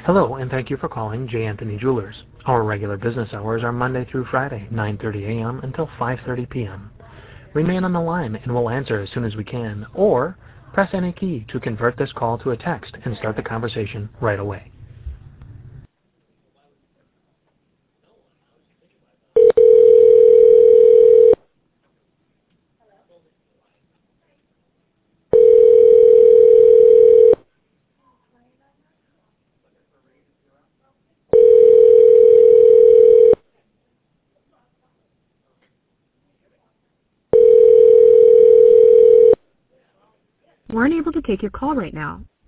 Hello, and thank you for calling J. Anthony Jewelers. Our regular business hours are Monday through Friday, 9:30 a.m. until 5:30 p.m. Remain on the line and we'll answer as soon as we can, or press any key to convert this call to a text and start the conversation right away. We're unable to take your call right now.